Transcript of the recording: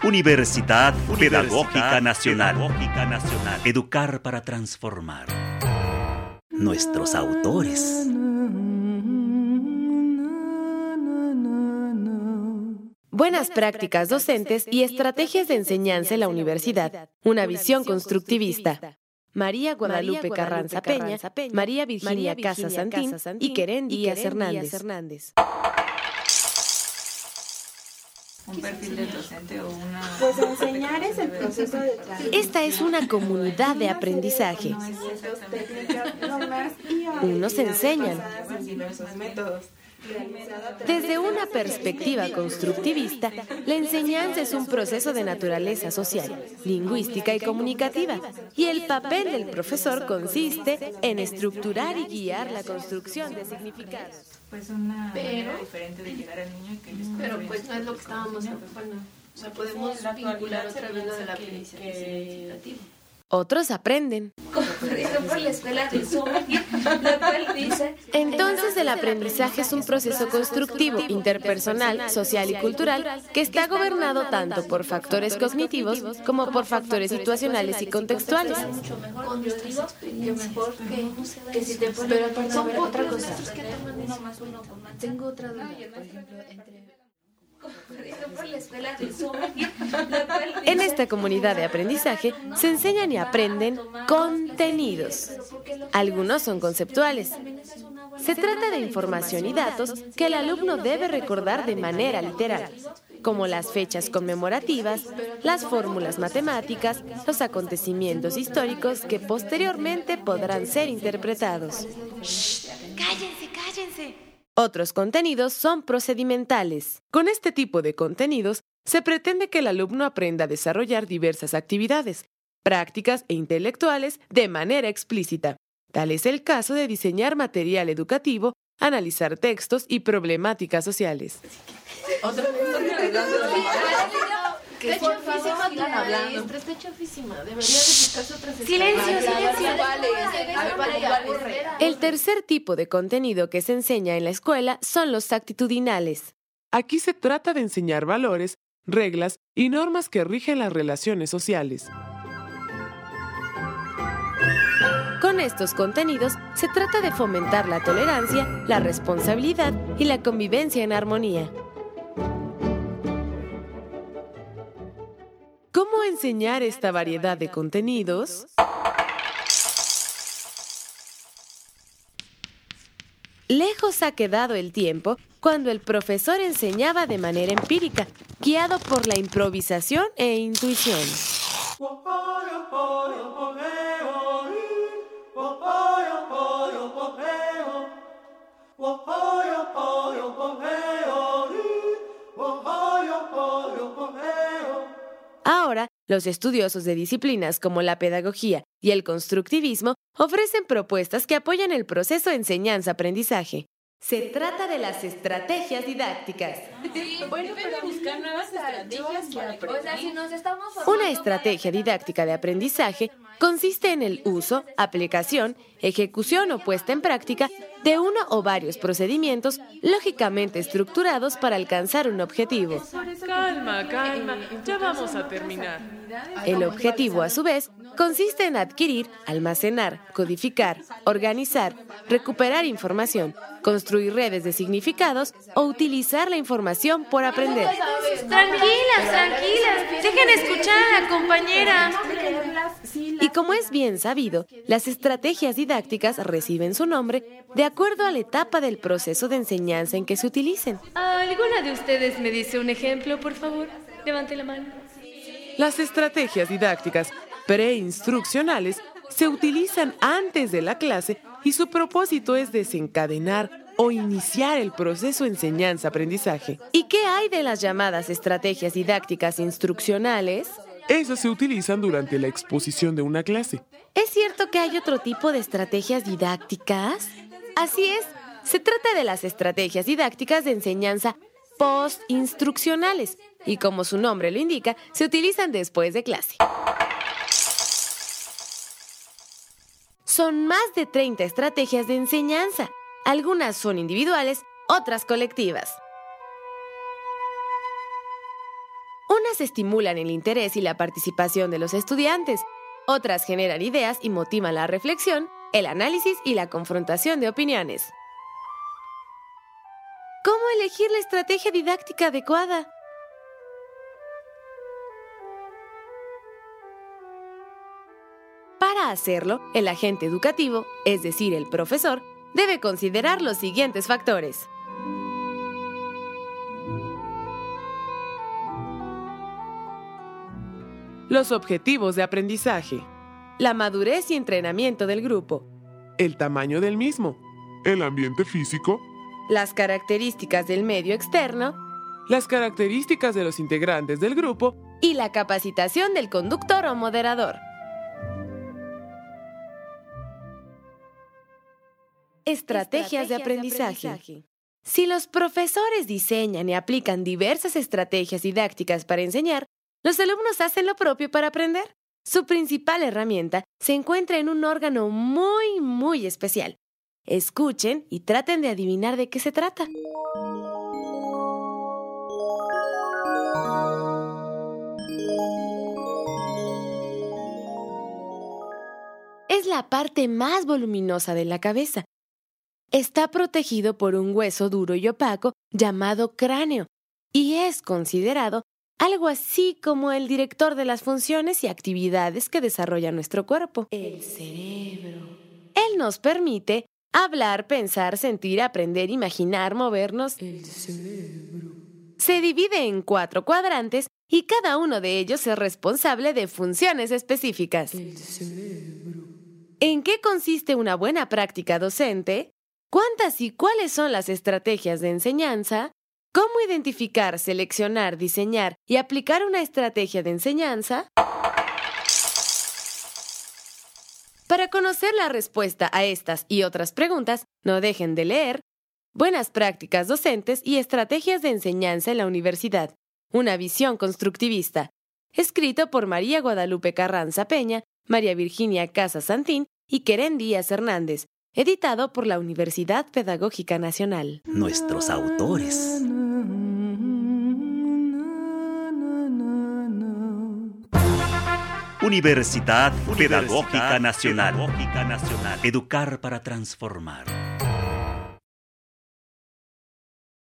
Universidad Pedagógica Nacional. Educar para transformar. Nuestros autores. Buenas prácticas docentes y estrategias de enseñanza en la universidad. Una visión constructivista. María Guadalupe Carranza Peña, María Virginia Casas Santín y Querén Díaz Hernández. Un perfil del docente o una... Pues enseñar es el proceso de transmisión. Esta es una comunidad de aprendizaje. Unos enseñan. Desde una perspectiva constructivista, la enseñanza es un proceso de naturaleza social, lingüística y comunicativa, y el papel del profesor consiste en estructurar y guiar la construcción de significados. Pues una manera diferente de llegar al niño y que les Pero pues no es lo que estábamos hablando. O sea, podemos vincular otra vez lo del aprendizaje significativo. Otros aprenden. Por ejemplo, la escuela de Zoom, la cual dice... Entonces, el aprendizaje es un proceso constructivo, interpersonal, social y cultural que está gobernado tanto por factores cognitivos como por factores situacionales y contextuales. Mucho mejor constructivo que mejor que si te ponen... Pero aparte, otra cosa. Tengo otra duda, por ejemplo, En esta comunidad de aprendizaje se enseñan y aprenden contenidos. Algunos son conceptuales. Se trata de información y datos que el alumno debe recordar de manera literal, como las fechas conmemorativas, las fórmulas matemáticas, los acontecimientos históricos que posteriormente podrán ser interpretados. ¡Shh! ¡Cállense! Otros contenidos son procedimentales. Con este tipo de contenidos, se pretende que el alumno aprenda a desarrollar diversas actividades, prácticas e intelectuales de manera explícita. Tal es el caso de diseñar material educativo, analizar textos y problemáticas sociales. Está chafísima tu maestra, está chafísima. Debería de buscarse otra sesión. Silencio. El tercer tipo de contenido que se enseña en la escuela son los actitudinales. Aquí se trata de enseñar valores, reglas y normas que rigen las relaciones sociales. Con estos contenidos se trata de fomentar la tolerancia, la responsabilidad y la convivencia en armonía. ¿Cómo enseñar esta variedad de contenidos? Lejos ha quedado el tiempo cuando el profesor enseñaba de manera empírica, guiado por la improvisación e intuición. Ahora, los estudiosos de disciplinas como la pedagogía y el constructivismo ofrecen propuestas que apoyan el proceso de enseñanza-aprendizaje. Se trata de las estrategias didácticas. Bueno, pero buscar nuevas estrategias para aprender. O sea, si nos estamos Una estrategia didáctica de aprendizaje consiste en el uso, aplicación, ejecución o puesta en práctica de uno o varios procedimientos lógicamente estructurados para alcanzar un objetivo. Calma, ya vamos a terminar. El objetivo, a su vez, consiste en adquirir, almacenar, codificar, organizar, recuperar información, construir redes de significados o utilizar la información por aprender. Tranquilas. Dejen escuchar a la compañera. Y como es bien sabido, las estrategias didácticas reciben su nombre de acuerdo a la etapa del proceso de enseñanza en que se utilicen. ¿Alguna de ustedes me dice un ejemplo, por favor? Levante la mano. Las estrategias didácticas preinstruccionales se utilizan antes de la clase y su propósito es desencadenar o iniciar el proceso de enseñanza-aprendizaje. ¿Y qué hay de las llamadas estrategias didácticas instruccionales? Esas se utilizan durante la exposición de una clase. ¿Es cierto que hay otro tipo de estrategias didácticas? Así es, se trata de las estrategias didácticas de enseñanza postinstruccionales y, como su nombre lo indica, se utilizan después de clase. Son más de 30 estrategias de enseñanza. Algunas son individuales, otras colectivas. Algunas estimulan el interés y la participación de los estudiantes, otras generan ideas y motivan la reflexión, el análisis y la confrontación de opiniones. ¿Cómo elegir la estrategia didáctica adecuada? Para hacerlo, el agente educativo, es decir, el profesor, debe considerar los siguientes factores. Los objetivos de aprendizaje, La madurez y entrenamiento del grupo, el tamaño del mismo, el ambiente físico, las características del medio externo las características de los integrantes del grupo y la capacitación del conductor o moderador. Estrategias de aprendizaje. Si los profesores diseñan y aplican diversas estrategias didácticas para enseñar, los alumnos hacen lo propio para aprender. Su principal herramienta se encuentra en un órgano muy especial. Escuchen y traten de adivinar de qué se trata. Es la parte más voluminosa de la cabeza. Está protegido por un hueso duro y opaco llamado cráneo y es considerado algo así como el director de las funciones y actividades que desarrolla nuestro cuerpo. El cerebro. Él nos permite hablar, pensar, sentir, aprender, imaginar, movernos. El cerebro. Se divide en 4 cuadrantes y cada uno de ellos es responsable de funciones específicas. El cerebro. ¿En qué consiste una buena práctica docente? ¿Cuántas y cuáles son las estrategias de enseñanza? ¿Cómo identificar, seleccionar, diseñar y aplicar una estrategia de enseñanza? Para conocer la respuesta a estas y otras preguntas, no dejen de leer Buenas prácticas docentes y estrategias de enseñanza en la universidad. Una visión constructivista. Escrito por María Guadalupe Carranza Peña, María Virginia Casas Santín y Querén Díaz Hernández. Editado por la Universidad Pedagógica Nacional. Nuestros autores. Universidad Pedagógica Nacional. Educar para transformar.